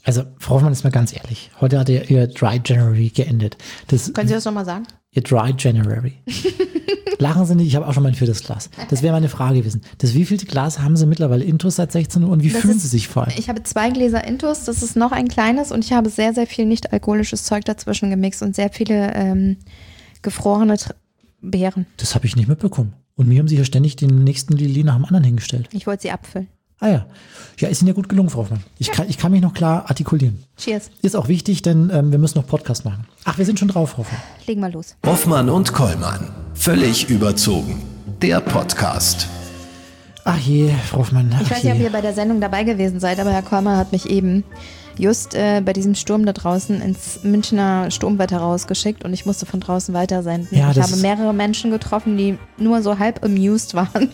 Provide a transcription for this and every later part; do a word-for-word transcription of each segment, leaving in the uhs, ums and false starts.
Also, Frau Hoffmann, ist mal ganz ehrlich. Heute hat ihr, ihr Dry January geendet. Das, Können Sie das nochmal sagen? Ihr Dry January. Lachen Sie nicht, ich habe auch schon mein viertes Glas. Das wäre meine Frage gewesen. Das wievielte Glas haben Sie mittlerweile Intus seit sechzehn Uhr und wie das fühlen ist, Sie sich vor allem? Ich habe zwei Gläser Intus, das ist noch ein kleines und ich habe sehr, sehr viel nicht alkoholisches Zeug dazwischen gemixt und sehr viele ähm, gefrorene Tr- Beeren. Das habe ich nicht mitbekommen. Und mir haben Sie hier ständig den nächsten Lili nach dem anderen hingestellt. Ich wollte sie abfüllen. Ah ja. Ja, ist Ihnen ja gut gelungen, Frau Hoffmann. Ich, ja. kann, ich kann mich noch klar artikulieren. Cheers. Ist auch wichtig, denn ähm, wir müssen noch Podcast machen. Ach, wir sind schon drauf, Frau Hoffmann. Legen wir los. Hoffmann und Kollmann. Völlig überzogen. Der Podcast. Ach je, Frau Hoffmann. Ach ich weiß je. nicht, ob ihr bei der Sendung dabei gewesen seid, aber Herr Kollmann hat mich eben just äh, bei diesem Sturm da draußen ins Münchner Sturmwetter rausgeschickt und ich musste von draußen weiter senden. Ja, ich das habe mehrere Menschen getroffen, die nur so halb amused waren,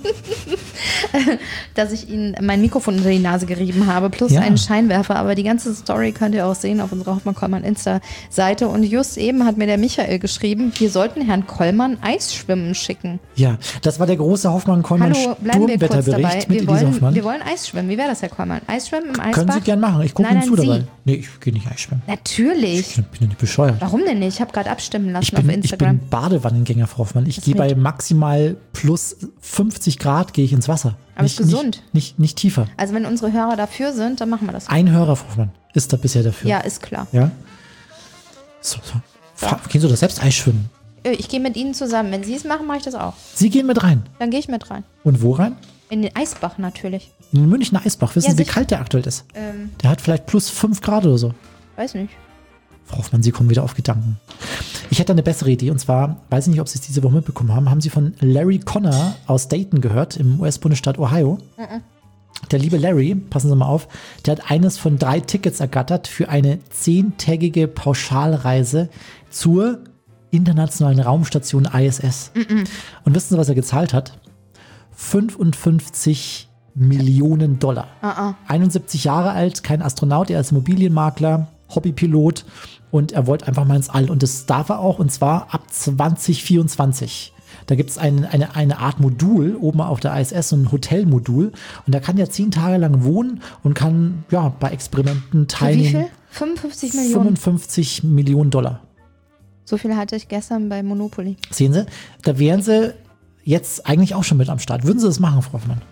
dass ich ihnen mein Mikrofon unter die Nase gerieben habe, plus Ja. einen Scheinwerfer. Aber die ganze Story könnt ihr auch sehen auf unserer Hoffmann-Kollmann-Insta-Seite. Und just eben hat mir der Michael geschrieben, wir sollten Herrn Kollmann Eisschwimmen schicken. Ja, das war der große Hoffmann-Kollmann Hallo, bleiben wir kurz Sturmwetterbericht dabei. mit Wir Elise wollen, Hoffmann. wir wollen Eisschwimmen. Wie wäre das, Herr Kollmann? Eisschwimmen im Eisbach? Können Sie gern machen. Ich gucke Nein, Ihnen zu nein, dabei. Sie. Nee, ich gehe nicht Eisschwimmen. Natürlich. Ich bin ja nicht bescheuert. Warum denn nicht? Ich habe gerade abstimmen lassen Ich bin, auf ich Instagram. bin Badewannengänger, Frau Hoffmann. Ich Das gehe mit- bei maximal plus fünfzig Grad gehe ich ins Wasser. Aber nicht, ist gesund. Nicht, nicht, nicht tiefer. Also wenn unsere Hörer dafür sind, dann machen wir das. Ein Hörer, Frau Hoffmann, ist da bisher dafür. Ja, ist klar. Ja? So, so. Fra- Gehen Sie doch selbst Eisschwimmen. Äh, Ich gehe mit Ihnen zusammen. Wenn Sie es machen, mache ich das auch. Sie gehen mit rein. Dann gehe ich mit rein. Und wo rein? In den Eisbach natürlich. In den Münchner Eisbach. Wissen Ja, Sie, wie sicher. kalt der aktuell ist? Ähm, Der hat vielleicht plus fünf Grad oder so. weiß nicht. Frau Hoffmann, Sie kommen wieder auf Gedanken. Ich hätte eine bessere Idee und zwar, weiß ich nicht, ob Sie es diese Woche mitbekommen haben, haben Sie von Larry Connor aus Dayton gehört, im U S-Bundesstaat Ohio? Der liebe Larry, passen Sie mal auf, der hat eines von drei Tickets ergattert für eine zehntägige Pauschalreise zur internationalen Raumstation I S S. Und wissen Sie, was er gezahlt hat? fünfundfünfzig Millionen Dollar. einundsiebzig Jahre alt, kein Astronaut, er ist Immobilienmakler, Hobbypilot und er wollte einfach mal ins All. Und das darf er auch, und zwar ab zwanzig vierundzwanzig. Da gibt es ein, eine, eine Art Modul oben auf der I S S, so ein Hotelmodul. Und da kann er zehn Tage lang wohnen und kann ja bei Experimenten Für wie teilnehmen. viel? fünfundfünfzig Millionen. fünfundfünfzig Millionen Dollar. So viel hatte ich gestern bei Monopoly. Sehen Sie, da wären Sie jetzt eigentlich auch schon mit am Start. Würden Sie das machen, Frau Hoffmann?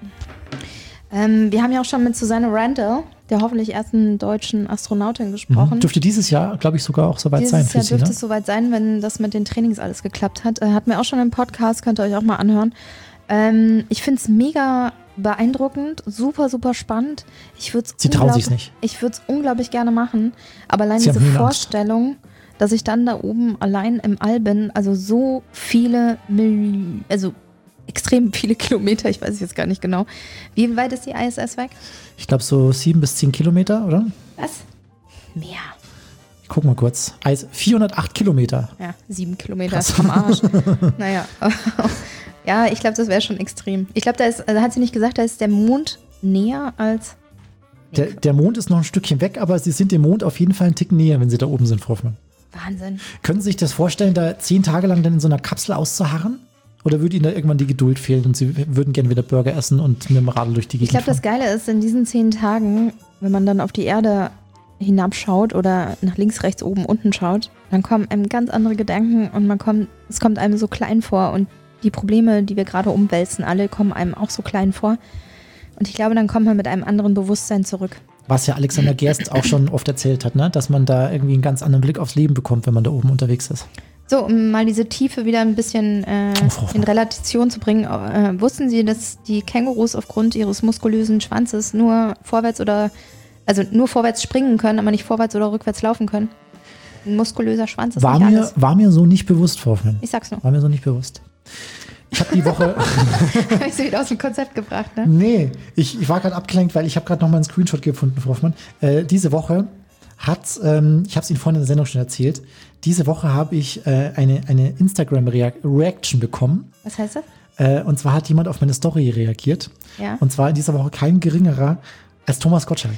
Ähm, wir haben ja auch schon mit Susanne Randall, der hoffentlich ersten deutschen Astronautin, gesprochen. Dürfte dieses Jahr, glaube ich, sogar auch soweit Dieses sein Jahr für Sie, dürfte ne? es soweit sein, wenn das mit den Trainings alles geklappt hat. Äh, hatten wir auch schon im Podcast, könnt ihr euch auch mal anhören. Ähm, ich finde es mega beeindruckend, super, super spannend. Ich würde Sie trauen sich's nicht. Ich würde es unglaublich gerne machen, aber allein Sie diese haben Höhenangst. Vorstellung, dass ich dann da oben allein im All bin, also so viele, Mil- also extrem viele Kilometer, ich weiß jetzt gar nicht genau. Wie weit ist die I S S weg? Ich glaube so sieben bis zehn Kilometer, oder? Was? Mehr. Ich guck mal kurz. Also vierhundertacht Kilometer. Ja, sieben Kilometer Krass. ist vom Arsch. Naja. Ja, ich glaube, das wäre schon extrem. Ich glaube, da ist, also hat sie nicht gesagt, da ist der Mond näher als. Der, der Mond ist noch ein Stückchen weg, aber Sie sind dem Mond auf jeden Fall einen Tick näher, wenn Sie da oben sind, Frau Hoffmann. Wahnsinn. Können Sie sich das vorstellen, da zehn Tage lang dann in so einer Kapsel auszuharren? Oder würde Ihnen da irgendwann die Geduld fehlen und Sie würden gerne wieder Burger essen und mit dem Radl durch die Ich Gegend glaube, das fahren? Geile ist, in diesen zehn Tagen, wenn man dann auf die Erde hinabschaut oder nach links, rechts, oben, unten schaut, dann kommen einem ganz andere Gedanken und man kommt, es kommt einem so klein vor und die Probleme, die wir gerade umwälzen, alle kommen einem auch so klein vor. Und ich glaube, dann kommt man mit einem anderen Bewusstsein zurück. Was ja Alexander Gerst auch schon oft erzählt hat, ne? Dass man da irgendwie einen ganz anderen Blick aufs Leben bekommt, wenn man da oben unterwegs ist. So, um mal diese Tiefe wieder ein bisschen äh, Oh, Frau Hoffmann. in Relation zu bringen. Äh, wussten Sie, dass die Kängurus aufgrund ihres muskulösen Schwanzes nur vorwärts oder, also nur vorwärts springen können, aber nicht vorwärts oder rückwärts laufen können? Ein muskulöser Schwanz ist War nicht mir, alles. war mir so nicht bewusst, Frau Hoffmann. Ich sag's nur. War mir so nicht bewusst. Ich habe die Woche... Habe ich sie wieder aus dem Konzept gebracht, ne? Nee, ich, ich war gerade abgelenkt, weil ich habe gerade noch mal einen Screenshot gefunden, Frau Hoffmann. Äh, diese Woche hat, ähm, ich habe es Ihnen vorhin in der Sendung schon erzählt, diese Woche habe ich äh, eine, eine Instagram-Reaction bekommen. Was heißt das? Äh, und zwar hat jemand auf meine Story reagiert. Ja. Und zwar in dieser Woche kein geringerer als Thomas Gottschalk.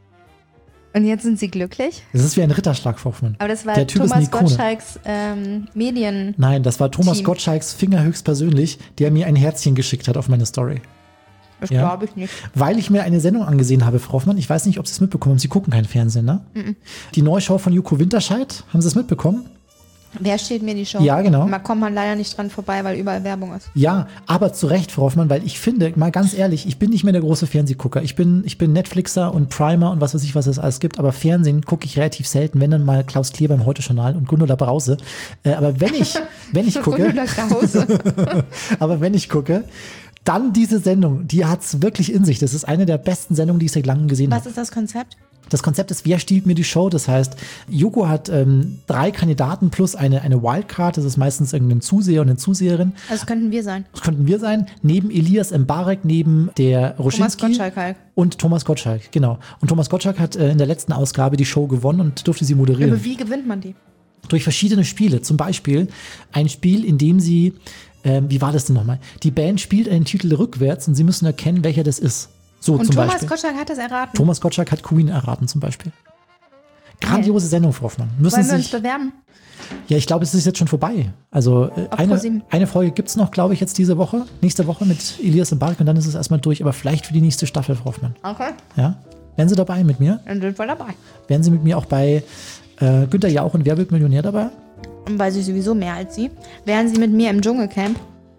Und jetzt sind Sie glücklich? Das ist wie ein Ritterschlag, Frau Hoffmann. Aber das war Der Typ ist eine Thomas Ikone. Gottschalks ähm, Medien. Nein, das war Thomas Team. Gottschalks Finger höchstpersönlich, der mir ein Herzchen geschickt hat auf meine Story. Das Ja. glaube ich nicht. Weil ich mir eine Sendung angesehen habe, Frau Hoffmann. Ich weiß nicht, ob Sie es mitbekommen haben. Sie gucken kein Fernsehen, ne? Mhm. Die neue Show von Joko Winterscheid. Haben Sie es mitbekommen? Wer steht mir die Show? Ja, genau. Da kommt man leider nicht dran vorbei, weil überall Werbung ist. Ja, aber zu Recht, Frau Hoffmann, weil ich finde, mal ganz ehrlich, ich bin nicht mehr der große Fernsehgucker. Ich bin, ich bin Netflixer und Primer und was weiß ich, was es alles gibt. Aber Fernsehen gucke ich relativ selten, wenn dann mal Klaus Klier beim Heute-Journal und Gundula Brause. Äh, aber wenn ich, wenn ich gucke, Gundula Brause. aber wenn ich gucke, dann diese Sendung, die hat's wirklich in sich. Das ist eine der besten Sendungen, die ich seit langem gesehen habe. Was ist das Konzept? Das Konzept ist, wer stiehlt mir die Show? Das heißt, Joko hat ähm, drei Kandidaten plus eine, eine Wildcard. Das ist meistens irgendein Zuseher und eine Zuseherin. Also das könnten wir sein. Das könnten wir sein. Neben Elias Mbarek, neben der Roschinski. Thomas Gottschalk halt. Und Thomas Gottschalk, genau. Und Thomas Gottschalk hat äh, in der letzten Ausgabe die Show gewonnen und durfte sie moderieren. Aber wie gewinnt man die? Durch verschiedene Spiele. Zum Beispiel ein Spiel, in dem sie, ähm, wie war das denn nochmal? Die Band spielt einen Titel rückwärts und sie müssen erkennen, welcher das ist. So Und zum Thomas Beispiel. Gottschalk hat das erraten. Thomas Gottschalk hat Queen erraten zum Beispiel. Grandiose Sendung, Frau Hoffmann. Müssen Wollen wir Sie uns sich, bewerben? ja, ich glaube, es ist jetzt schon vorbei. Also äh, Auf eine, ProSieben. eine Folge gibt es noch, glaube ich, jetzt diese Woche. Nächste Woche mit Elias Mbarek und dann ist es erstmal durch. Aber vielleicht für die nächste Staffel, Frau Hoffmann. Okay, Ja? Wären Sie dabei mit mir? dann sind wir dabei. Wären Sie mit mir auch bei äh, Günther Jauch und Wer wird Millionär dabei? Und weiß ich sowieso mehr als Sie. Wären Sie mit mir im Dschungelcamp?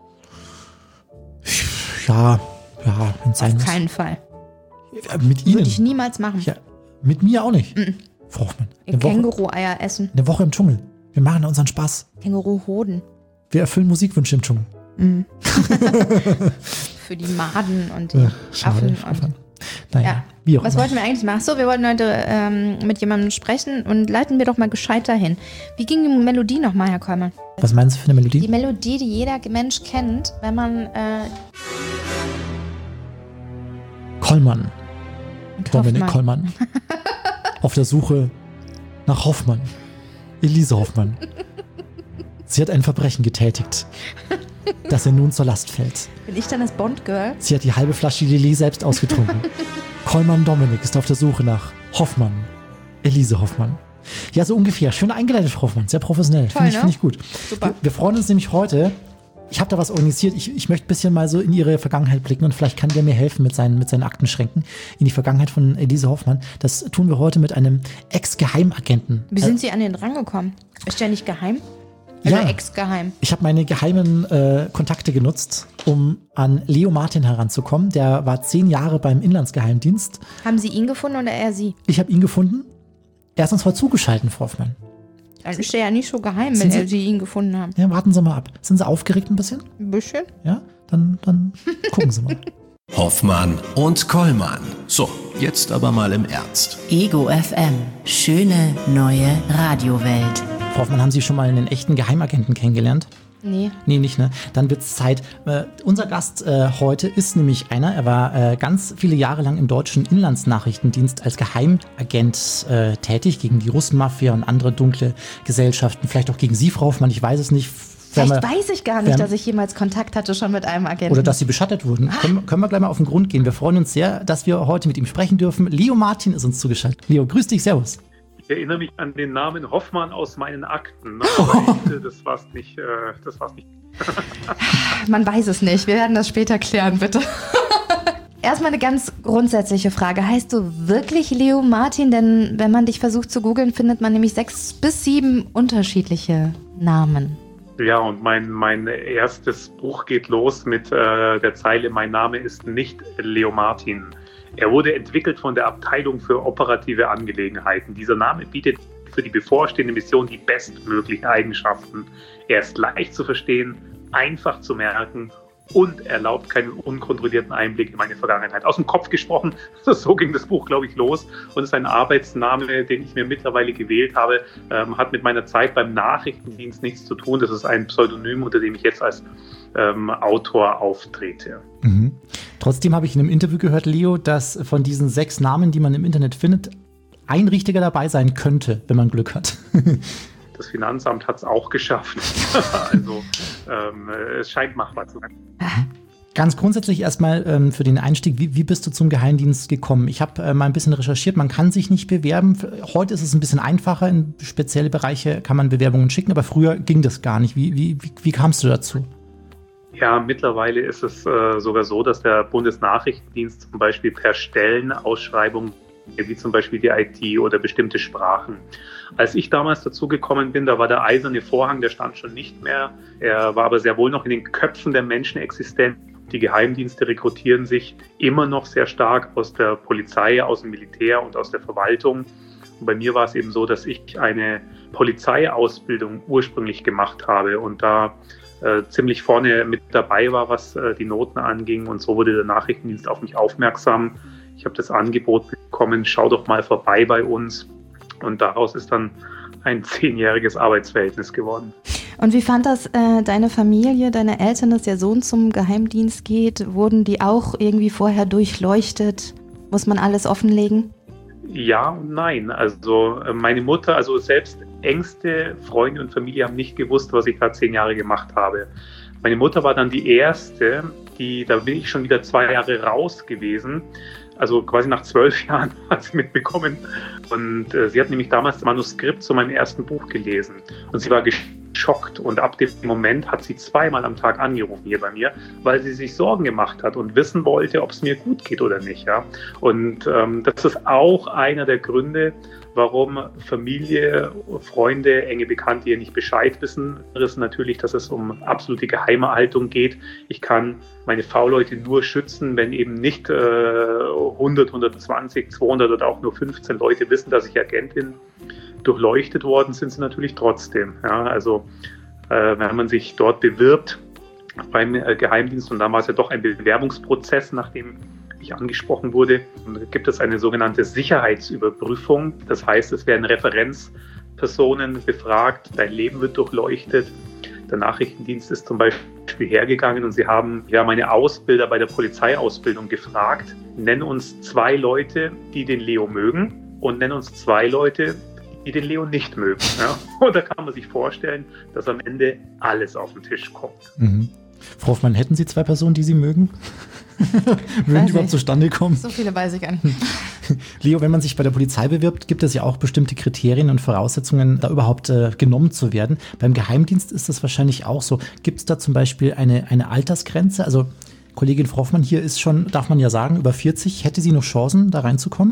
Ja, ja, wenn es sein Auf muss. keinen Fall. Äh, Mit Ihnen? Würde ich niemals machen. Ja, mit mir auch nicht. Frau Hoffmann. Eine Woche, Känguru-Eier essen. eine Woche im Dschungel. Wir machen da unseren Spaß. Känguru-Hoden. Wir erfüllen Musikwünsche im Dschungel. Für die Maden und die Schade, Affen. Frau Und, Hoffmann. Naja, ja. wie auch Was immer. wollten wir eigentlich machen? So, wir wollten heute ähm, mit jemandem sprechen und leiten wir doch mal gescheit dahin. Wie ging die Melodie nochmal, Herr Kollmann? Was meinen Sie für eine Die Melodie? Melodie, die jeder Mensch kennt, wenn man äh, Kollmann. Dominik Hoffmann. Kollmann. Auf der Suche nach Hoffmann. Elise Hoffmann. Sie hat ein Verbrechen getätigt, das ihr nun zur Last fällt. Bin ich dann das Bond-Girl? Sie hat die halbe Flasche Lillet selbst ausgetrunken. Kollmann Dominik ist auf der Suche nach Hoffmann. Elise Hoffmann. Ja, so ungefähr. Schön eingeleitet, Frau Hoffmann. Sehr professionell. Finde ich, ne? find ich gut. Super. Wir, wir freuen uns nämlich heute. Ich habe da was organisiert. Ich, ich möchte ein bisschen mal so in ihre Vergangenheit blicken und vielleicht kann der mir helfen mit seinen, mit seinen Aktenschränken in die Vergangenheit von Elise Hoffmann. Das tun wir heute mit einem Ex-Geheimagenten. Wie sind Sie an den rangekommen? Ist der nicht geheim? Ja. Also ex-geheim. Ich habe meine geheimen äh, Kontakte genutzt, um an Leo Martin heranzukommen. Der war zehn Jahre beim Inlandsgeheimdienst. Haben Sie ihn gefunden oder er Sie? Ich habe ihn gefunden. Er ist uns voll zugeschaltet, Frau Hoffmann. Dann ist der ja nicht so geheim, Sind wenn Sie- Sie ihn gefunden haben. Ja, warten Sie mal ab. Sind Sie aufgeregt ein bisschen? Ein bisschen? Ja? Dann, dann gucken Sie mal. Hoffmann und Kollmann. So, jetzt aber mal im Ernst. Ego F M. Schöne neue Radiowelt. Frau Hoffmann, haben Sie schon mal einen echten Geheimagenten kennengelernt? Nee. Nee, nicht, ne? Dann wird's Zeit. Äh, unser Gast äh, heute ist nämlich einer, er war äh, ganz viele Jahre lang im deutschen Inlandsnachrichtendienst als Geheimagent äh, tätig, gegen die Russenmafia und andere dunkle Gesellschaften, vielleicht auch gegen Sie, Frau Hoffmann, ich weiß es nicht. Vielleicht Wenn wir- weiß ich gar nicht, wenn- dass ich jemals Kontakt hatte schon mit einem Agenten. Oder dass Sie beschattet wurden. Können, können wir gleich mal auf den Grund gehen. Wir freuen uns sehr, dass wir heute mit ihm sprechen dürfen. Leo Martin ist uns zugeschaltet. Leo, grüß dich, servus. Ich erinnere mich an den Namen Hoffmann aus meinen Akten. Aber ich, äh, das war's nicht. Äh, das war's nicht. Man weiß es nicht. Wir werden das später klären, bitte. Erstmal eine ganz grundsätzliche Frage. Heißt du wirklich Leo Martin? Denn wenn man dich versucht zu googeln, findet man nämlich sechs bis sieben unterschiedliche Namen. Ja, und mein, mein erstes Buch geht los mit äh, der Zeile: Mein Name ist nicht Leo Martin. Er wurde entwickelt von der Abteilung für operative Angelegenheiten. Dieser Name bietet für die bevorstehende Mission die bestmöglichen Eigenschaften. Er ist leicht zu verstehen, einfach zu merken und erlaubt keinen unkontrollierten Einblick in meine Vergangenheit. Aus dem Kopf gesprochen, so ging das Buch, glaube ich, los. Und es ist ein Arbeitsname, den ich mir mittlerweile gewählt habe, ähm, hat mit meiner Zeit beim Nachrichtendienst nichts zu tun. Das ist ein Pseudonym, unter dem ich jetzt als ähm, Autor auftrete. Mhm. Trotzdem habe ich in einem Interview gehört, Leo, dass von diesen sechs Namen, die man im Internet findet, ein richtiger dabei sein könnte, wenn man Glück hat. Das Finanzamt hat es auch geschafft. Also ähm, es scheint machbar zu sein. Ganz grundsätzlich erstmal ähm, für den Einstieg, wie, wie bist du zum Geheimdienst gekommen? Ich habe äh, mal ein bisschen recherchiert, man kann sich nicht bewerben. Heute ist es ein bisschen einfacher, in spezielle Bereiche kann man Bewerbungen schicken, aber früher ging das gar nicht. Wie, wie, wie, wie kamst du dazu? Ja, mittlerweile ist es äh, sogar so, dass der Bundesnachrichtendienst zum Beispiel per Stellenausschreibung, wie zum Beispiel die I T oder bestimmte Sprachen. Als ich damals dazugekommen bin, da war der eiserne Vorhang, der stand schon nicht mehr. Er war aber sehr wohl noch in den Köpfen der Menschen existent. Die Geheimdienste rekrutieren sich immer noch sehr stark aus der Polizei, aus dem Militär und aus der Verwaltung. Und bei mir war es eben so, dass ich eine Polizeiausbildung ursprünglich gemacht habe und da äh, ziemlich vorne mit dabei war, was äh, die Noten anging. Und so wurde der Nachrichtendienst auf mich aufmerksam. Ich habe das Angebot bekommen, schau doch mal vorbei bei uns. Und daraus ist dann ein zehnjähriges Arbeitsverhältnis geworden. Und wie fand das äh, deine Familie, deine Eltern, dass der Sohn zum Geheimdienst geht? Wurden die auch irgendwie vorher durchleuchtet? Muss man alles offenlegen? Ja und nein. Also meine Mutter, also selbst engste Freunde und Familie haben nicht gewusst, was ich gerade zehn Jahre gemacht habe. Meine Mutter war dann die erste, die, da bin ich schon wieder zwei Jahre raus gewesen. Also quasi nach zwölf Jahren hat sie mitbekommen. Und äh, sie hat nämlich damals das Manuskript zu meinem ersten Buch gelesen. Und sie war geschockt. Und ab dem Moment hat sie zweimal am Tag angerufen hier bei mir, weil sie sich Sorgen gemacht hat und wissen wollte, ob es mir gut geht oder nicht. Ja? Und ähm, das ist auch einer der Gründe, warum Familie, Freunde, enge Bekannte hier nicht Bescheid wissen. Das ist natürlich, dass es um absolute Geheimhaltung geht. Ich kann meine V-Leute nur schützen, wenn eben nicht äh, hundert, hundertzwanzig, zweihundert oder auch nur fünfzehn Leute wissen, dass ich Agent bin. Durchleuchtet worden sind sie natürlich trotzdem. Ja, also äh, wenn man sich dort bewirbt beim äh, Geheimdienst, und damals ja doch ein Bewerbungsprozess, nachdem ich angesprochen wurde, gibt es eine sogenannte Sicherheitsüberprüfung. Das heißt, es werden Referenzpersonen befragt, dein Leben wird durchleuchtet. Der Nachrichtendienst ist zum Beispiel hergegangen und sie haben ja meine Ausbilder bei der Polizeiausbildung gefragt, nenn uns zwei Leute, die den Leo mögen, und nenn uns zwei Leute, die den Leo nicht mögen. Ja? Und da kann man sich vorstellen, dass am Ende alles auf den Tisch kommt. Mhm. Frau Hoffmann, hätten Sie zwei Personen, die Sie mögen? Würden die überhaupt zustande kommen? So viele weiß ich gar nicht. Leo, wenn man sich bei der Polizei bewirbt, gibt es ja auch bestimmte Kriterien und Voraussetzungen, da überhaupt äh, genommen zu werden. Beim Geheimdienst ist das wahrscheinlich auch so. Gibt es da zum Beispiel eine, eine Altersgrenze? Also Kollegin Frau Hoffmann hier ist schon, darf man ja sagen, über vierzig. Hätte sie noch Chancen, da reinzukommen?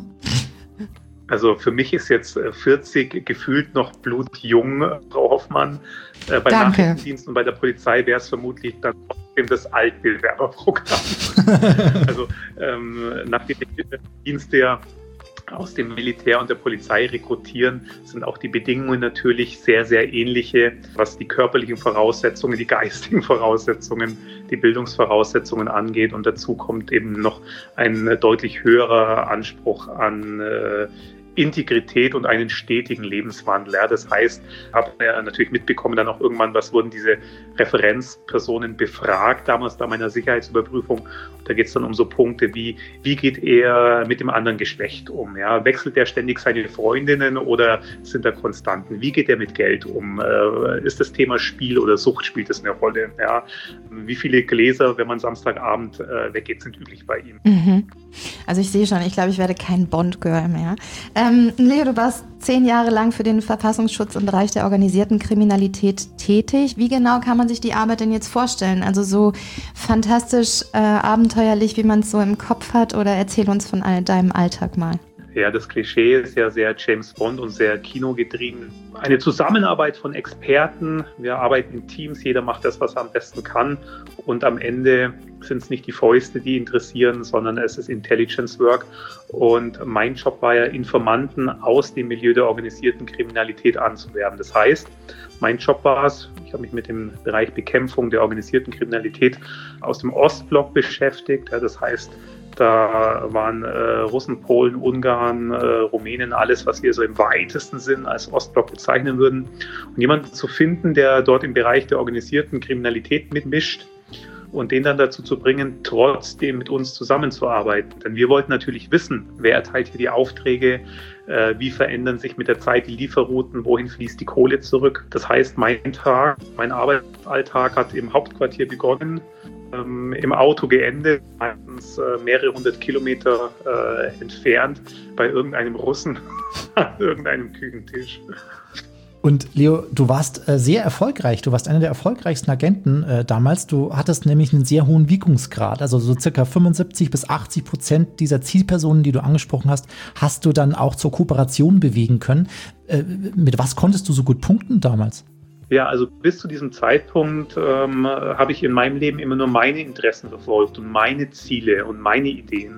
Also für mich ist jetzt vierzig gefühlt noch blutjung, Frau Hoffmann. Äh, beim Danke. Nachrichtendienst und bei der Polizei wäre es vermutlich dann trotzdem das Altbewerberprogramm. Also ähm, nachdem die Dienste ja aus dem Militär und der Polizei rekrutieren, sind auch die Bedingungen natürlich sehr, sehr ähnliche, was die körperlichen Voraussetzungen, die geistigen Voraussetzungen, die Bildungsvoraussetzungen angeht. Und dazu kommt eben noch ein deutlich höherer Anspruch an äh, Integrität und einen stetigen Lebenswandel. Ja, das heißt, ich habe ja natürlich mitbekommen, dann auch irgendwann, was wurden diese Referenzpersonen befragt, damals bei meiner Sicherheitsüberprüfung. Da geht es dann um so Punkte wie, wie geht er mit dem anderen Geschlecht um? Ja? Wechselt er ständig seine Freundinnen oder sind da Konstanten? Wie geht er mit Geld um? Äh, ist das Thema Spiel oder Sucht, spielt das eine Rolle? Ja? Wie viele Gläser, wenn man Samstagabend äh, weggeht, sind üblich bei ihm? Mhm. Also ich sehe schon, ich glaube, ich werde kein Bond-Girl mehr. Ähm, Leo, du warst zehn Jahre lang für den Verfassungsschutz im Bereich der organisierten Kriminalität tätig. Wie genau kann man sich die Arbeit denn jetzt vorstellen? Also so fantastisch äh, abenteuerlich, wie man es so im Kopf hat, oder erzähl uns von all deinem Alltag mal. Ja, das Klischee ist ja sehr James Bond und sehr kinogetrieben. Eine Zusammenarbeit von Experten. Wir arbeiten in Teams, jeder macht das, was er am besten kann. Und am Ende sind es nicht die Fäuste, die interessieren, sondern es ist Intelligence Work. Und mein Job war ja, Informanten aus dem Milieu der organisierten Kriminalität anzuwerben. Das heißt, mein Job war es, ich habe mich mit dem Bereich Bekämpfung der organisierten Kriminalität aus dem Ostblock beschäftigt. Ja, das heißt, da waren äh, Russen, Polen, Ungarn, äh, Rumänen, alles, was wir so im weitesten Sinn als Ostblock bezeichnen würden. Und jemanden zu finden, der dort im Bereich der organisierten Kriminalität mitmischt und den dann dazu zu bringen, trotzdem mit uns zusammenzuarbeiten. Denn wir wollten natürlich wissen, wer erteilt hier die Aufträge, äh, wie verändern sich mit der Zeit die Lieferrouten, wohin fließt die Kohle zurück. Das heißt, mein Tag, mein Arbeitsalltag hat im Hauptquartier begonnen, im Auto geendet, meistens äh, mehrere hundert Kilometer äh, entfernt, bei irgendeinem Russen an irgendeinem Küchentisch. Und Leo, du warst äh, sehr erfolgreich. Du warst einer der erfolgreichsten Agenten äh, damals. Du hattest nämlich einen sehr hohen Wirkungsgrad. Also so circa fünfundsiebzig bis achtzig Prozent dieser Zielpersonen, die du angesprochen hast, hast du dann auch zur Kooperation bewegen können. Äh, mit was konntest du so gut punkten damals? Ja, also bis zu diesem Zeitpunkt ähm, habe ich in meinem Leben immer nur meine Interessen verfolgt und meine Ziele und meine Ideen.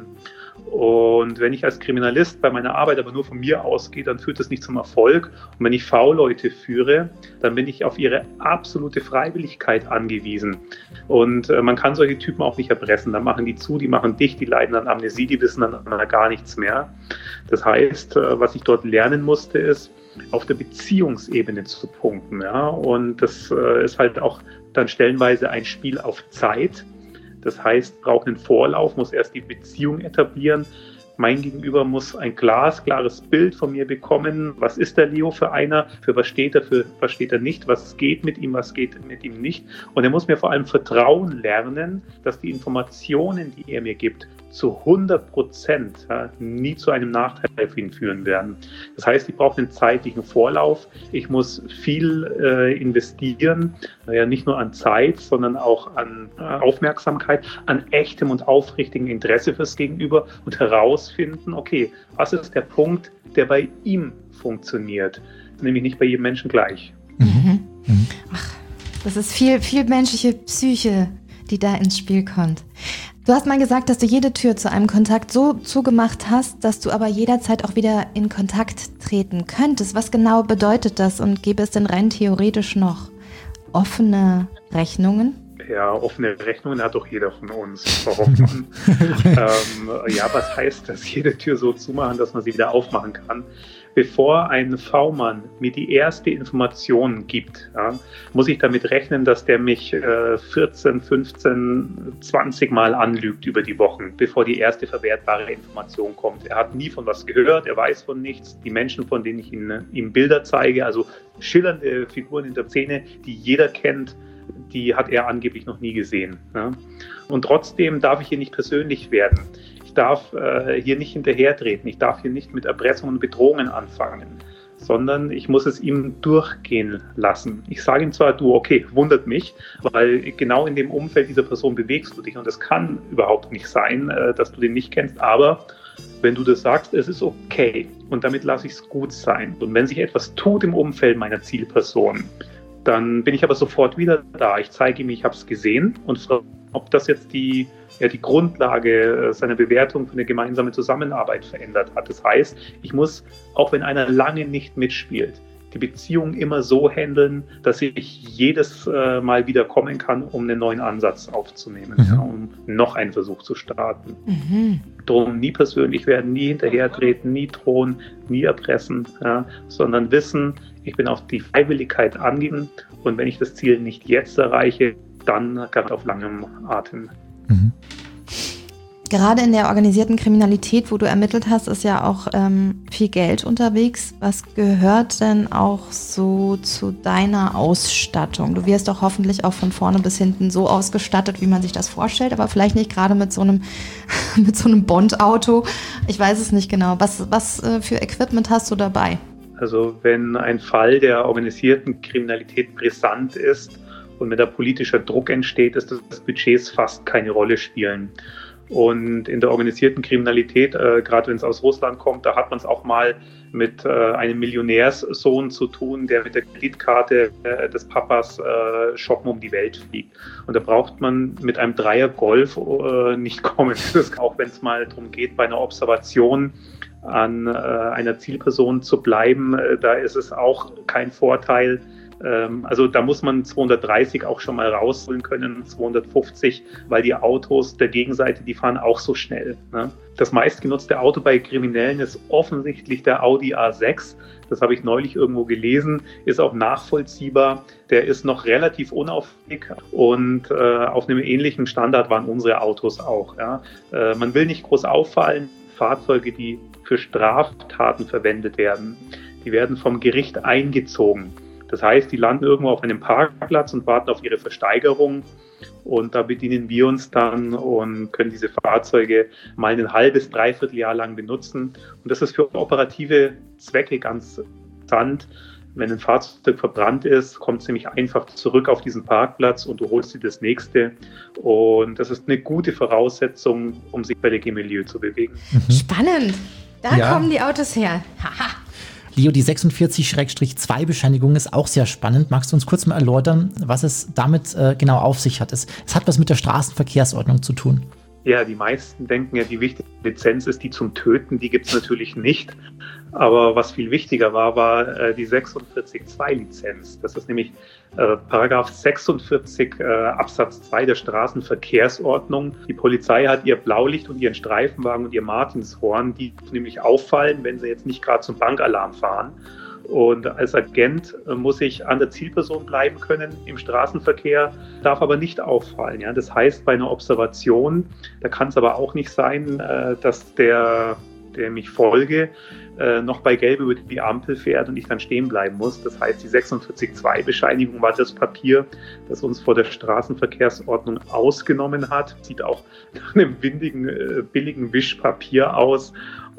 Und wenn ich als Kriminalist bei meiner Arbeit aber nur von mir ausgehe, dann führt das nicht zum Erfolg. Und wenn ich V-Leute führe, dann bin ich auf ihre absolute Freiwilligkeit angewiesen. Und äh, man kann solche Typen auch nicht erpressen. Dann machen die zu, die machen dicht, die leiden an Amnesie, die wissen dann gar nichts mehr. Das heißt, äh, was ich dort lernen musste, ist, auf der Beziehungsebene zu punkten. Ja? Und das äh, ist halt auch dann stellenweise ein Spiel auf Zeit. Das heißt, braucht einen Vorlauf, muss erst die Beziehung etablieren. Mein Gegenüber muss ein glasklares Bild von mir bekommen. Was ist der Leo für einer? Für was steht er? Für was steht er nicht? Was geht mit ihm? Was geht mit ihm nicht? Und er muss mir vor allem vertrauen lernen, dass die Informationen, die er mir gibt, zu hundert Prozent ja, nie zu einem Nachteil für ihn führen werden. Das heißt, ich brauche einen zeitlichen Vorlauf. Ich muss viel äh, investieren, ja, nicht nur an Zeit, sondern auch an äh, Aufmerksamkeit, an echtem und aufrichtigem Interesse fürs Gegenüber und herausfinden, okay, was ist der Punkt, der bei ihm funktioniert? Nämlich nicht bei jedem Menschen gleich. Mhm. Mhm. Ach, das ist viel, viel menschliche Psyche, die da ins Spiel kommt. Du hast mal gesagt, dass du jede Tür zu einem Kontakt so zugemacht hast, dass du aber jederzeit auch wieder in Kontakt treten könntest. Was genau bedeutet das und gäbe es denn rein theoretisch noch offene Rechnungen? Ja, offene Rechnungen hat doch jeder von uns. Warum? ähm, ja, was heißt das? Jede Tür so zumachen, dass man sie wieder aufmachen kann. Bevor ein V-Mann mir die erste Information gibt, ja, muss ich damit rechnen, dass der mich äh, vierzehn, fünfzehn, zwanzig Mal anlügt über die Wochen, bevor die erste verwertbare Information kommt. Er hat nie von was gehört, er weiß von nichts. Die Menschen, von denen ich ihn, ihm Bilder zeige, also schillernde Figuren in der Szene, die jeder kennt, die hat er angeblich noch nie gesehen. Ja. Und trotzdem darf ich hier nicht persönlich werden. Ich darf äh, hier nicht hinterhertreten. Ich darf hier nicht mit Erpressungen und Bedrohungen anfangen, sondern ich muss es ihm durchgehen lassen. Ich sage ihm zwar, du, okay, wundert mich, weil genau in dem Umfeld dieser Person bewegst du dich und es kann überhaupt nicht sein, äh, dass du den nicht kennst, aber wenn du das sagst, es ist okay und damit lasse ich es gut sein. Und wenn sich etwas tut im Umfeld meiner Zielperson, dann bin ich aber sofort wieder da. Ich zeige ihm, ich habe es gesehen und frage, ob das jetzt die, ja, die Grundlage seiner Bewertung für eine gemeinsame Zusammenarbeit verändert hat. Das heißt, ich muss, auch wenn einer lange nicht mitspielt, die Beziehung immer so handeln, dass ich jedes äh, Mal wieder kommen kann, um einen neuen Ansatz aufzunehmen, mhm. ja, um noch einen Versuch zu starten. Mhm. Darum nie persönlich werden, nie hinterhertreten, nie drohen, nie erpressen, ja, sondern wissen, ich bin auf die Freiwilligkeit angewiesen und wenn ich das Ziel nicht jetzt erreiche, dann ganz auf langem Atem. Mhm. Gerade in der organisierten Kriminalität, wo du ermittelt hast, ist ja auch ähm, viel Geld unterwegs. Was gehört denn auch so zu deiner Ausstattung? Du wirst doch hoffentlich auch von vorne bis hinten so ausgestattet, wie man sich das vorstellt, aber vielleicht nicht gerade mit so einem, mit so einem Bond-Auto. Ich weiß es nicht genau. Was, was äh, für Equipment hast du dabei? Also wenn ein Fall der organisierten Kriminalität brisant ist und wenn da politischer Druck entsteht, ist das Budgets fast keine Rolle spielen. Und in der organisierten Kriminalität, äh, gerade wenn es aus Russland kommt, da hat man es auch mal mit äh, einem Millionärssohn zu tun, der mit der Kreditkarte äh, des Papas äh, shoppen um die Welt fliegt. Und da braucht man mit einem Dreier Golf äh, nicht kommen. Das, auch wenn es mal darum geht, bei einer Observation an äh, einer Zielperson zu bleiben, äh, da ist es auch kein Vorteil. Also da muss man zweihundertdreißig auch schon mal rausholen können, zweihundertfünfzig, weil die Autos der Gegenseite, die fahren auch so schnell. Ne? Das meistgenutzte Auto bei Kriminellen ist offensichtlich der Audi A sechs. Das habe ich neulich irgendwo gelesen, ist auch nachvollziehbar. Der ist noch relativ unauffällig und äh, auf einem ähnlichen Standard waren unsere Autos auch. Ja? Äh, man will nicht groß auffallen. Fahrzeuge, die für Straftaten verwendet werden, die werden vom Gericht eingezogen. Das heißt, die landen irgendwo auf einem Parkplatz und warten auf ihre Versteigerung und da bedienen wir uns dann und können diese Fahrzeuge mal ein halbes, dreiviertel Jahr lang benutzen. Und das ist für operative Zwecke ganz interessant, Wenn ein Fahrzeug verbrannt ist, kommt es nämlich einfach zurück auf diesen Parkplatz und du holst dir das nächste. Und das ist eine gute Voraussetzung, um sich bei der G-Milieu zu bewegen. Mhm. Spannend. Da Ja. kommen die Autos her. Haha. Leo, die sechsundvierzig zwei Bescheinigung ist auch sehr spannend. Magst du uns kurz mal erläutern, was es damit äh, genau auf sich hat? Es, es hat was mit der Straßenverkehrsordnung zu tun. Ja, die meisten denken ja, die wichtigste Lizenz ist die zum Töten. Die gibt es natürlich nicht. Aber was viel wichtiger war, war äh, die sechsundvierzig zwei Lizenz. Das ist nämlich äh, Paragraph sechsundvierzig äh, Absatz zwei der Straßenverkehrsordnung. Die Polizei hat ihr Blaulicht und ihren Streifenwagen und ihr Martinshorn, die nämlich auffallen, wenn sie jetzt nicht gerade zum Bankalarm fahren. Und als Agent muss ich an der Zielperson bleiben können im Straßenverkehr, darf aber nicht auffallen. Ja? Das heißt, bei einer Observation, da kann es aber auch nicht sein, dass der, der mich folge, noch bei Gelb über die Ampel fährt und ich dann stehen bleiben muss. Das heißt, die sechsundvierzig zwei Bescheinigung war das Papier, das uns vor der Straßenverkehrsordnung ausgenommen hat. Sieht auch nach einem windigen, billigen Wischpapier aus.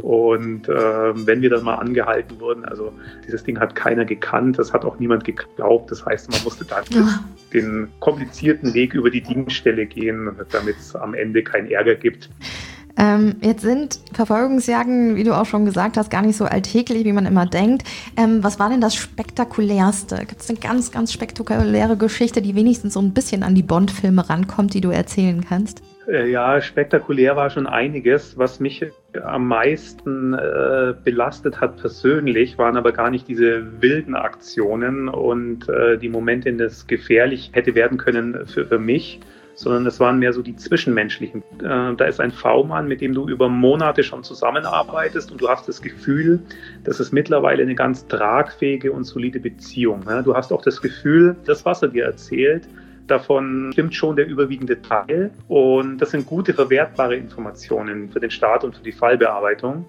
Und äh, wenn wir dann mal angehalten wurden, also dieses Ding hat keiner gekannt, das hat auch niemand geglaubt. Das heißt, man musste dann Ja. den komplizierten Weg über die Dienststelle gehen, damit es am Ende keinen Ärger gibt. Ähm, jetzt sind Verfolgungsjagden, wie du auch schon gesagt hast, gar nicht so alltäglich, wie man immer denkt. Ähm, was war denn das Spektakulärste? Gibt es eine ganz, ganz spektakuläre Geschichte, die wenigstens so ein bisschen an die Bond-Filme rankommt, die du erzählen kannst? Ja, spektakulär war schon einiges. Was mich am meisten äh, belastet hat persönlich, waren aber gar nicht diese wilden Aktionen und äh, die Momente, in denen es gefährlich hätte werden können für, für mich, sondern es waren mehr so die zwischenmenschlichen. Äh, da ist ein V-Mann, mit dem du über Monate schon zusammenarbeitest und du hast das Gefühl, das ist mittlerweile eine ganz tragfähige und solide Beziehung. Ne? Du hast auch das Gefühl, das, was er dir erzählt, davon stimmt schon der überwiegende Teil und das sind gute, verwertbare Informationen für den Staat und für die Fallbearbeitung.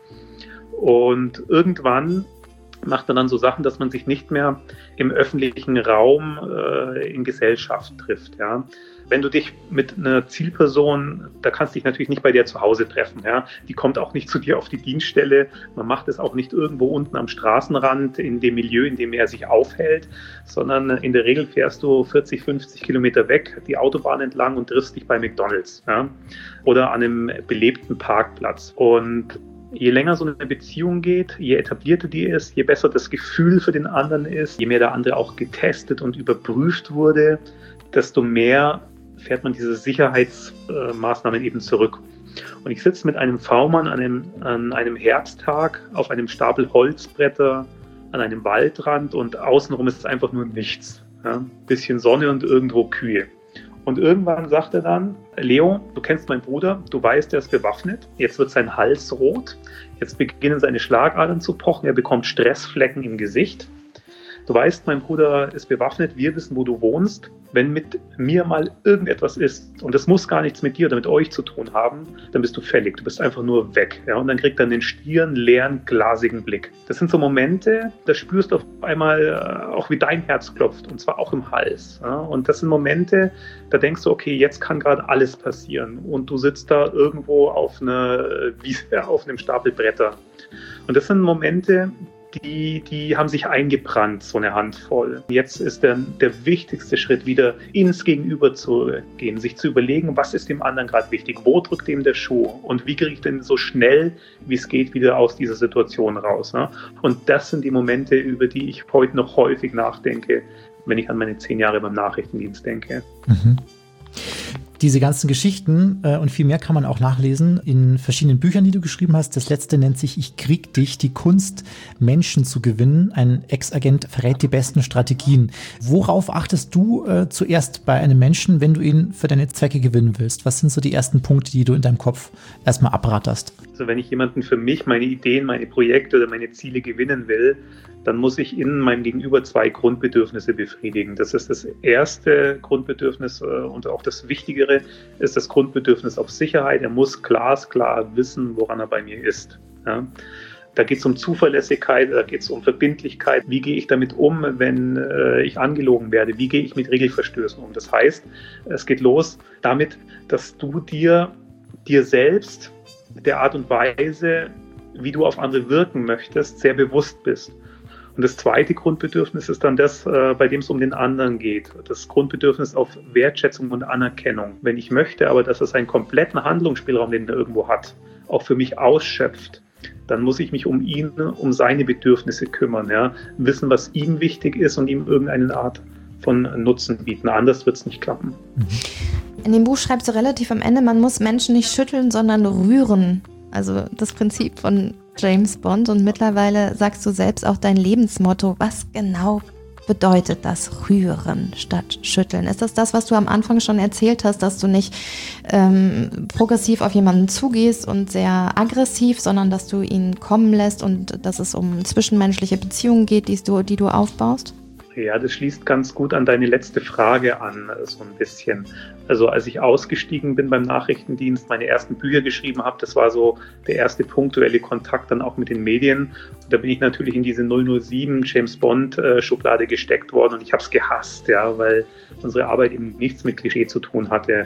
Und irgendwann macht man dann so Sachen, dass man sich nicht mehr im öffentlichen Raum äh, in Gesellschaft trifft. Ja. Wenn du dich mit einer Zielperson, da kannst du dich natürlich nicht bei der zu Hause treffen. Ja. Die kommt auch nicht zu dir auf die Dienststelle. Man macht es auch nicht irgendwo unten am Straßenrand in dem Milieu, in dem er sich aufhält, sondern in der Regel fährst du vierzig, fünfzig Kilometer weg, die Autobahn entlang und triffst dich bei McDonald's, ja. Oder an einem belebten Parkplatz. Und je länger so eine Beziehung geht, je etablierter die ist, je besser das Gefühl für den anderen ist, je mehr der andere auch getestet und überprüft wurde, desto mehr fährt man diese Sicherheitsmaßnahmen eben zurück. Und ich sitze mit einem V-Mann an einem, an einem Herbsttag auf einem Stapel Holzbretter an einem Waldrand und außenrum ist es einfach nur nichts. Ja? Bisschen Sonne und irgendwo Kühe. Und irgendwann sagt er dann, Leo, du kennst meinen Bruder, du weißt, er ist bewaffnet, jetzt wird sein Hals rot, jetzt beginnen seine Schlagadern zu pochen, er bekommt Stressflecken im Gesicht. Du weißt, mein Bruder ist bewaffnet, wir wissen, wo du wohnst. Wenn mit mir mal irgendetwas ist, und das muss gar nichts mit dir oder mit euch zu tun haben, dann bist du fällig, du bist einfach nur weg. Ja? Und dann kriegt er einen stieren, leeren, glasigen Blick. Das sind so Momente, da spürst du auf einmal äh, auch, wie dein Herz klopft, und zwar auch im Hals. Ja? Und das sind Momente, da denkst du, okay, jetzt kann gerade alles passieren. Und du sitzt da irgendwo auf einer Wiese, auf einem Stapel Bretter. Und das sind Momente, Die, die haben sich eingebrannt, so eine Handvoll. Jetzt ist der, der wichtigste Schritt, wieder ins Gegenüber zu gehen, sich zu überlegen, was ist dem anderen gerade wichtig, wo drückt ihm der Schuh und wie kriege ich denn so schnell, wie es geht, wieder aus dieser Situation raus. Ne? Und das sind die Momente, über die ich heute noch häufig nachdenke, wenn ich an meine zehn Jahre beim Nachrichtendienst denke. Mhm. Diese ganzen Geschichten äh, und viel mehr kann man auch nachlesen in verschiedenen Büchern, die du geschrieben hast. Das letzte nennt sich Ich krieg dich, die Kunst, Menschen zu gewinnen. Ein Ex-Agent verrät die besten Strategien. Worauf achtest du äh, zuerst bei einem Menschen, wenn du ihn für deine Zwecke gewinnen willst? Was sind so die ersten Punkte, die du in deinem Kopf erstmal abratterst? Also wenn ich jemanden für mich, meine Ideen, meine Projekte oder meine Ziele gewinnen will, dann muss ich in meinem Gegenüber zwei Grundbedürfnisse befriedigen. Das ist das erste Grundbedürfnis und auch das Wichtigere ist das Grundbedürfnis auf Sicherheit. Er muss glasklar wissen, woran er bei mir ist. Ja. Da geht es um Zuverlässigkeit, da geht es um Verbindlichkeit. Wie gehe ich damit um, wenn äh, ich angelogen werde? Wie gehe ich mit Regelverstößen um? Das heißt, es geht los damit, dass du dir, dir selbst der Art und Weise, wie du auf andere wirken möchtest, sehr bewusst bist. Und das zweite Grundbedürfnis ist dann das, äh, bei dem es um den anderen geht. Das Grundbedürfnis auf Wertschätzung und Anerkennung. Wenn ich möchte aber, dass er seinen kompletten Handlungsspielraum, den er irgendwo hat, auch für mich ausschöpft, dann muss ich mich um ihn, um seine Bedürfnisse kümmern, ja? Wissen, was ihm wichtig ist und ihm irgendeine Art von Nutzen bieten. Anders wird es nicht klappen. In dem Buch schreibst du relativ am Ende, man muss Menschen nicht schütteln, sondern rühren. Also das Prinzip von James Bond. Und mittlerweile sagst du selbst auch dein Lebensmotto. Was genau bedeutet das Rühren statt Schütteln? Ist das das, was du am Anfang schon erzählt hast, dass du nicht ähm, progressiv auf jemanden zugehst und sehr aggressiv, sondern dass du ihn kommen lässt und dass es um zwischenmenschliche Beziehungen geht, die du, die du aufbaust? Ja, das schließt ganz gut an deine letzte Frage an, so ein bisschen. Also als ich ausgestiegen bin beim Nachrichtendienst, meine ersten Bücher geschrieben habe, das war so der erste punktuelle Kontakt dann auch mit den Medien. Und da bin ich natürlich in diese null null sieben James Bond äh, Schublade gesteckt worden und ich habe es gehasst, ja, weil unsere Arbeit eben nichts mit Klischee zu tun hatte.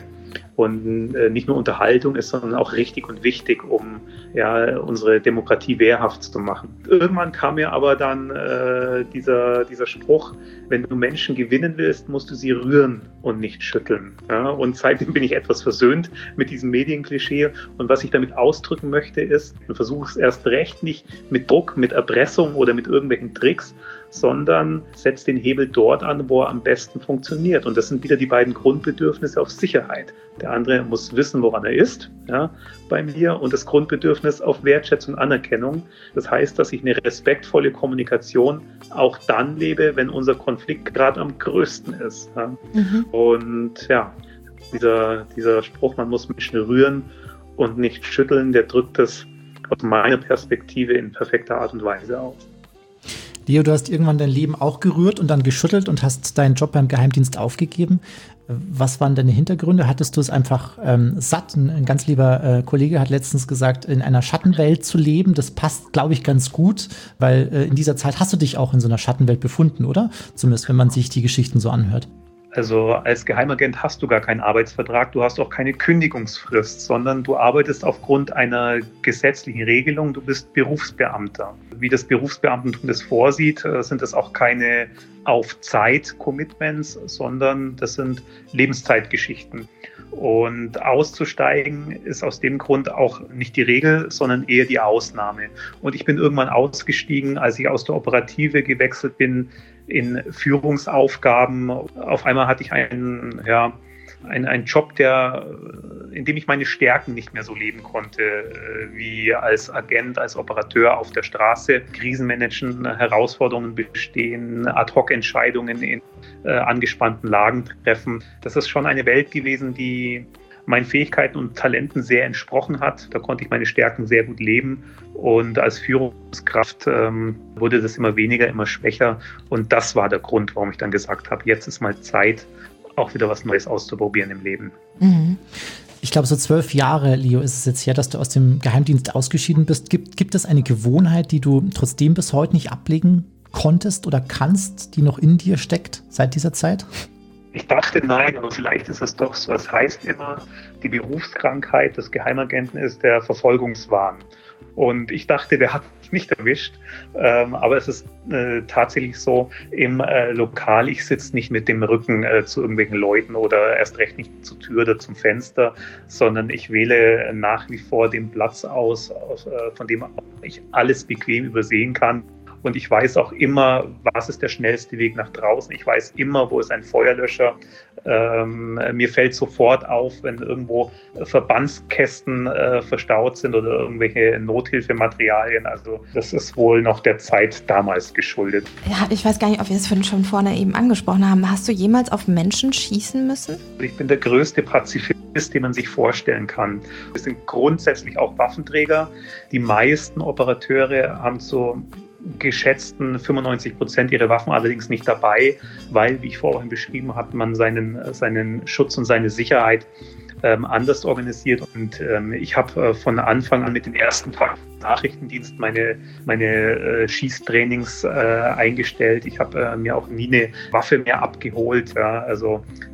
Und äh, nicht nur Unterhaltung ist, sondern auch richtig und wichtig, um ja, unsere Demokratie wehrhaft zu machen. Irgendwann kam mir aber dann äh, dieser, dieser Spruch, wenn du Menschen gewinnen willst, musst du sie rühren und nicht schütteln. Ja? Und seitdem bin ich etwas versöhnt mit diesem Medienklischee. Und was ich damit ausdrücken möchte, ist, du versuchst erst recht nicht mit Druck, mit Erpressung oder mit irgendwelchen Tricks, sondern setzt den Hebel dort an, wo er am besten funktioniert. Und das sind wieder die beiden Grundbedürfnisse auf Sicherheit. Der andere muss wissen, woran er ist, ja, bei mir, und das Grundbedürfnis auf Wertschätzung und Anerkennung. Das heißt, dass ich eine respektvolle Kommunikation auch dann lebe, wenn unser Konflikt gerade am größten ist. Ja. Mhm. Und ja, dieser, dieser Spruch, man muss Menschen rühren und nicht schütteln, der drückt das aus meiner Perspektive in perfekter Art und Weise aus. Leo, du hast irgendwann dein Leben auch gerührt und dann geschüttelt und hast deinen Job beim Geheimdienst aufgegeben. Was waren deine Hintergründe? Hattest du es einfach ähm, satt? Ein, ein ganz lieber äh, Kollege hat letztens gesagt, in einer Schattenwelt zu leben, das passt, glaube ich, ganz gut, weil äh, in dieser Zeit hast du dich auch in so einer Schattenwelt befunden, oder? Zumindest, wenn man sich die Geschichten so anhört. Also als Geheimagent hast du gar keinen Arbeitsvertrag, du hast auch keine Kündigungsfrist, sondern du arbeitest aufgrund einer gesetzlichen Regelung, du bist Berufsbeamter. Wie das Berufsbeamtentum das vorsieht, sind das auch keine Auf-Zeit-Commitments, sondern das sind Lebenszeitgeschichten. Und auszusteigen ist aus dem Grund auch nicht die Regel, sondern eher die Ausnahme. Und ich bin irgendwann ausgestiegen, als ich aus der Operative gewechselt bin in Führungsaufgaben. Auf einmal hatte ich einen, ja, einen, einen Job, der, in dem ich meine Stärken nicht mehr so leben konnte, wie als Agent, als Operateur auf der Straße. Krisenmanagen, Herausforderungen bestehen, Ad-hoc-Entscheidungen in äh, angespannten Lagen treffen. Das ist schon eine Welt gewesen, die meinen Fähigkeiten und Talenten sehr entsprochen hat. Da konnte ich meine Stärken sehr gut leben. Und als Führungskraft ähm, wurde das immer weniger, immer schwächer. Und das war der Grund, warum ich dann gesagt habe, jetzt ist mal Zeit, auch wieder was Neues auszuprobieren im Leben. Mhm. Ich glaube, so zwölf Jahre, Leo, ist es jetzt her, dass du aus dem Geheimdienst ausgeschieden bist. Gibt, gibt es eine Gewohnheit, die du trotzdem bis heute nicht ablegen konntest oder kannst, die noch in dir steckt seit dieser Zeit? Ich dachte, nein, aber vielleicht ist es doch so. Es heißt immer, die Berufskrankheit des Geheimagenten ist der Verfolgungswahn. Und ich dachte, der hat mich nicht erwischt. Ähm, aber es ist äh, tatsächlich so, im äh, Lokal, ich sitze nicht mit dem Rücken äh, zu irgendwelchen Leuten oder erst recht nicht zur Tür oder zum Fenster, sondern ich wähle nach wie vor den Platz aus, aus äh, von dem ich alles bequem übersehen kann. Und ich weiß auch immer, was ist der schnellste Weg nach draußen. Ich weiß immer, wo ist ein Feuerlöscher. Ähm, mir fällt sofort auf, wenn irgendwo Verbandskästen äh, verstaut sind oder irgendwelche Nothilfematerialien. Also das ist wohl noch der Zeit damals geschuldet. Ja, ich weiß gar nicht, ob wir es schon vorne eben angesprochen haben. Hast du jemals auf Menschen schießen müssen? Ich bin der größte Pazifist, den man sich vorstellen kann. Wir sind grundsätzlich auch Waffenträger. Die meisten Operateure haben so geschätzten fünfundneunzig Prozent ihre Waffen allerdings nicht dabei, weil, wie ich vorhin beschrieben habe, man seinen, seinen Schutz und seine Sicherheit ähm, anders organisiert. Und ähm, ich habe äh, von Anfang an mit den ersten Tagen Nachrichtendienst meine, meine äh, Schießtrainings äh, eingestellt. Ich habe äh, mir auch nie eine Waffe mehr abgeholt. Ja. Also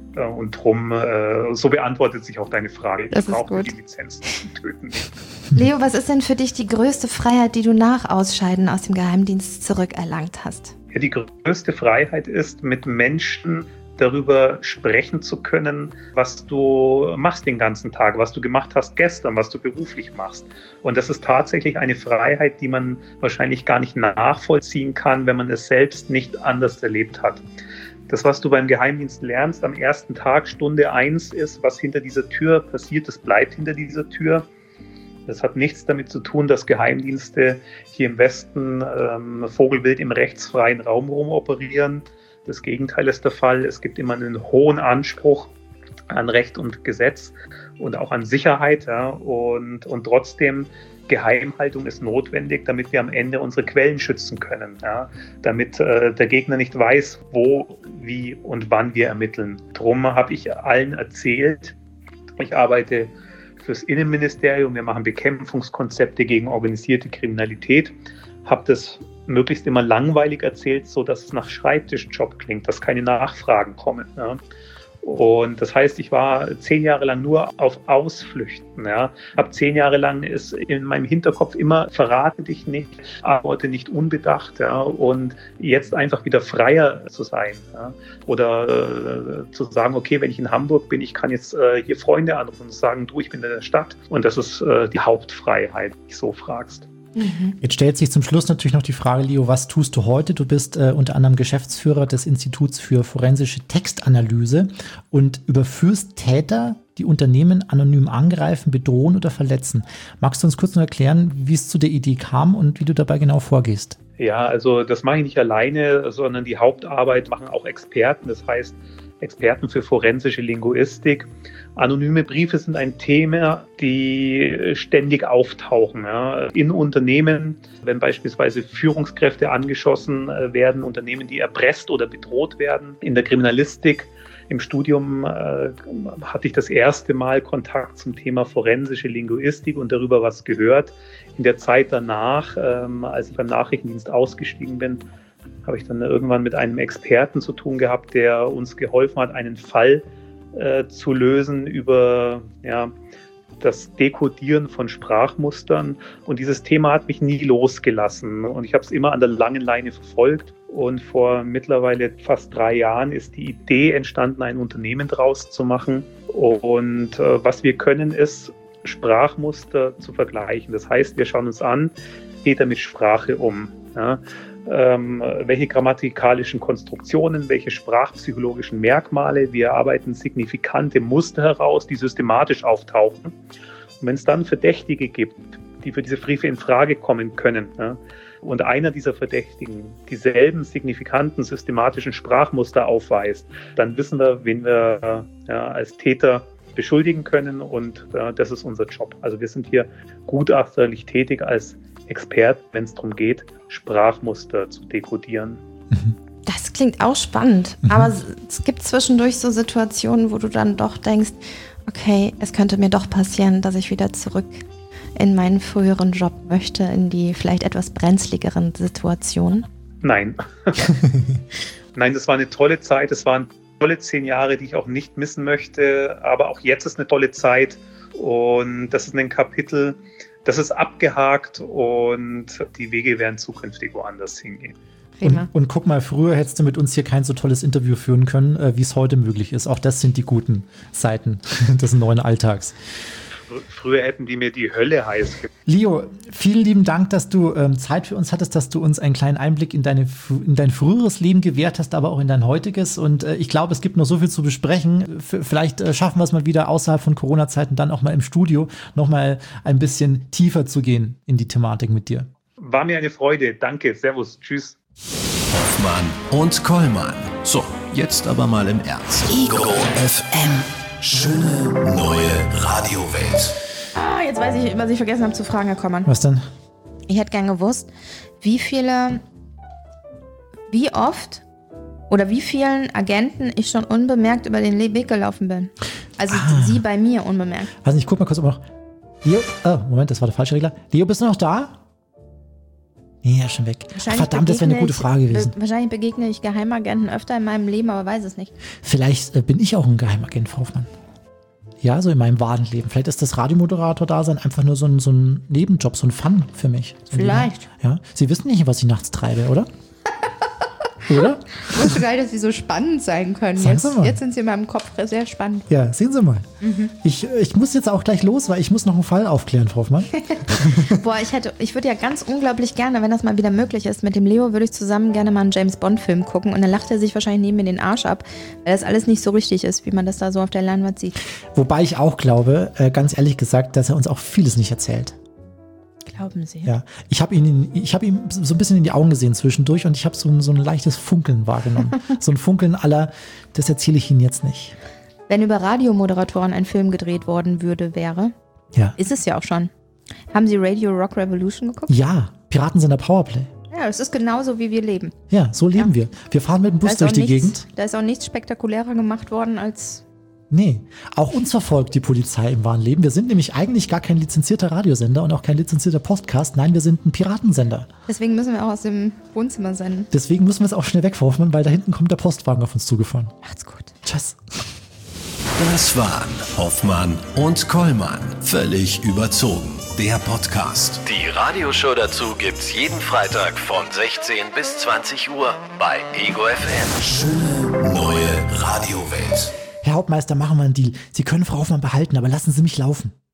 Und drum, äh, so beantwortet sich auch deine Frage. Das ich brauche die Lizenz zum Töten. Leo, was ist denn für dich die größte Freiheit, die du nach Ausscheiden aus dem Geheimdienst zurückerlangt hast? Ja, die größte Freiheit ist, mit Menschen darüber sprechen zu können, was du machst den ganzen Tag, was du gemacht hast gestern, was du beruflich machst. Und das ist tatsächlich eine Freiheit, die man wahrscheinlich gar nicht nachvollziehen kann, wenn man es selbst nicht anders erlebt hat. Das, was du beim Geheimdienst lernst am ersten Tag, Stunde eins, ist, was hinter dieser Tür passiert, das bleibt hinter dieser Tür. Das hat nichts damit zu tun, dass Geheimdienste hier im Westen ähm, vogelwild im rechtsfreien Raum rumoperieren. Das Gegenteil ist der Fall. Es gibt immer einen hohen Anspruch an Recht und Gesetz und auch an Sicherheit. Ja, und, und trotzdem, Geheimhaltung ist notwendig, damit wir am Ende unsere Quellen schützen können. Ja, damit äh, der Gegner nicht weiß, wo, wie und wann wir ermitteln. Drum habe ich allen erzählt, ich arbeite fürs Innenministerium, wir machen Bekämpfungskonzepte gegen organisierte Kriminalität, habe das möglichst immer langweilig erzählt, so dass es nach Schreibtischjob klingt, dass keine Nachfragen kommen. Ja. Und das heißt, ich war zehn Jahre lang nur auf Ausflüchten. Ja. Habe zehn Jahre lang ist in meinem Hinterkopf immer, verrate dich nicht, antworte nicht unbedacht. Ja. Und jetzt einfach wieder freier zu sein. Ja. Oder äh, zu sagen, okay, wenn ich in Hamburg bin, ich kann jetzt äh, hier Freunde anrufen und sagen, du, ich bin in der Stadt. Und das ist äh, die Hauptfreiheit, wenn du so fragst. Jetzt stellt sich zum Schluss natürlich noch die Frage, Leo, was tust du heute? Du bist äh, unter anderem Geschäftsführer des Instituts für forensische Textanalyse und überführst Täter, die Unternehmen anonym angreifen, bedrohen oder verletzen. Magst du uns kurz noch erklären, wie es zu der Idee kam und wie du dabei genau vorgehst? Ja, also das mache ich nicht alleine, sondern die Hauptarbeit machen auch Experten. Das heißt, Experten für forensische Linguistik. Anonyme Briefe sind ein Thema, die ständig auftauchen. Ja. In Unternehmen, wenn beispielsweise Führungskräfte angeschossen werden, Unternehmen, die erpresst oder bedroht werden. In der Kriminalistik, im Studium äh, hatte ich das erste Mal Kontakt zum Thema forensische Linguistik und darüber was gehört. In der Zeit danach, ähm, als ich beim Nachrichtendienst ausgestiegen bin, habe ich dann irgendwann mit einem Experten zu tun gehabt, der uns geholfen hat, einen Fall äh, zu lösen über ja, das Dekodieren von Sprachmustern. Und dieses Thema hat mich nie losgelassen. Und ich habe es immer an der langen Leine verfolgt. Und vor mittlerweile fast drei Jahren ist die Idee entstanden, ein Unternehmen draus zu machen. Und äh, was wir können, ist, Sprachmuster zu vergleichen. Das heißt, wir schauen uns an, geht er mit Sprache um? Ja? Ähm, welche grammatikalischen Konstruktionen, welche sprachpsychologischen Merkmale. Wir arbeiten signifikante Muster heraus, die systematisch auftauchen. Und wenn es dann Verdächtige gibt, die für diese Briefe in Frage kommen können, ja, und einer dieser Verdächtigen dieselben signifikanten systematischen Sprachmuster aufweist, dann wissen wir, wen wir ja, als Täter beschuldigen können, und äh, das ist unser Job. Also wir sind hier gutachterlich tätig als Experten, wenn es darum geht, Sprachmuster zu dekodieren. Das klingt auch spannend, mhm. aber es gibt zwischendurch so Situationen, wo du dann doch denkst, okay, es könnte mir doch passieren, dass ich wieder zurück in meinen früheren Job möchte, in die vielleicht etwas brenzligeren Situationen. Nein. Nein, das war eine tolle Zeit, es waren tolle zehn Jahre, die ich auch nicht missen möchte, aber auch jetzt ist eine tolle Zeit, und das ist ein Kapitel, das ist abgehakt, und die Wege werden zukünftig woanders hingehen. Und, und guck mal, früher hättest du mit uns hier kein so tolles Interview führen können, äh, wie es heute möglich ist. Auch das sind die guten Seiten des neuen Alltags. Früher hätten die mir die Hölle heiß gemacht. Leo, vielen lieben Dank, dass du ähm, Zeit für uns hattest, dass du uns einen kleinen Einblick in, deine, in dein früheres Leben gewährt hast, aber auch in dein heutiges. Und äh, ich glaube, es gibt noch so viel zu besprechen. F- vielleicht äh, schaffen wir es mal wieder außerhalb von Corona-Zeiten, dann auch mal im Studio noch mal ein bisschen tiefer zu gehen in die Thematik mit dir. War mir eine Freude. Danke. Servus. Tschüss. Hoffmann und Kollmann. So, jetzt aber mal im Ernst. Ego F M. Schöne neue Radiowelt. Ah, jetzt weiß ich, was ich vergessen habe zu fragen, Herr Kollmann. Was denn? Ich hätte gern gewusst, wie viele, wie oft oder wie vielen Agenten ich schon unbemerkt über den Weg gelaufen bin. Also ah. Sie bei mir unbemerkt. Also ich guck mal kurz, ob noch. Leo, oh, Moment, das war der falsche Regler. Leo, bist du noch da? Nee, er ist schon weg. Ach, verdammt, das wäre eine gute Frage gewesen. Be- wahrscheinlich begegne ich Geheimagenten öfter in meinem Leben, aber weiß es nicht. Vielleicht äh, bin ich auch ein Geheimagent, Frau Hoffmann. Ja, so in meinem wahren Leben. Vielleicht ist das Radiomoderator-Dasein einfach nur so ein, so ein Nebenjob, so ein Fun für mich. So Vielleicht. Ja. Sie wissen nicht, was ich nachts treibe, oder? Oder? Ich wusste gar nicht, dass sie so spannend sein können. Sagen Jetzt, Sie mal. jetzt sind sie in meinem Kopf sehr spannend. Ja, sehen Sie mal. Mhm. Ich, ich muss jetzt auch gleich los, weil ich muss noch einen Fall aufklären, Frau Hoffmann. Boah, ich hätte, ich würde ja ganz unglaublich gerne, wenn das mal wieder möglich ist, mit dem Leo würde ich zusammen gerne mal einen James-Bond-Film gucken und dann lacht er sich wahrscheinlich neben mir den Arsch ab, weil das alles nicht so richtig ist, wie man das da so auf der Leinwand sieht. Wobei ich auch glaube, äh, ganz ehrlich gesagt, dass er uns auch vieles nicht erzählt. Glauben Sie? Ja, ich habe ihn, ich habe ihm so ein bisschen in die Augen gesehen zwischendurch und ich habe so, ein- so ein leichtes Funkeln wahrgenommen. So ein Funkeln aller, das erzähle ich Ihnen jetzt nicht. Wenn über Radiomoderatoren ein Film gedreht worden würde, wäre, Ja. ist es ja auch schon. Haben Sie Radio Rock Revolution geguckt? Ja, Piratensender Powerplay. Ja, es ist genauso, wie wir leben. Ja, so leben Ja. wir. Wir fahren mit dem Da Bus ist auch durch die nichts, Gegend. Da ist auch nichts spektakulärer gemacht worden als... Nee, auch uns verfolgt die Polizei im wahren Leben. Wir sind nämlich eigentlich gar kein lizenzierter Radiosender und auch kein lizenzierter Podcast. Nein, wir sind ein Piratensender. Deswegen müssen wir auch aus dem Wohnzimmer senden. Deswegen müssen wir es auch schnell wegwerfen, weil da hinten kommt der Postwagen auf uns zugefahren. Macht's gut. Tschüss. Das waren Hoffmann und Kollmann. Völlig überzogen. Der Podcast. Die Radioshow dazu gibt's jeden Freitag von sechzehn bis zwanzig Uhr bei Ego F M. Schöne neue Radiowelt. Herr Hauptmeister, machen wir einen Deal. Sie können Frau Hoffmann behalten, aber lassen Sie mich laufen.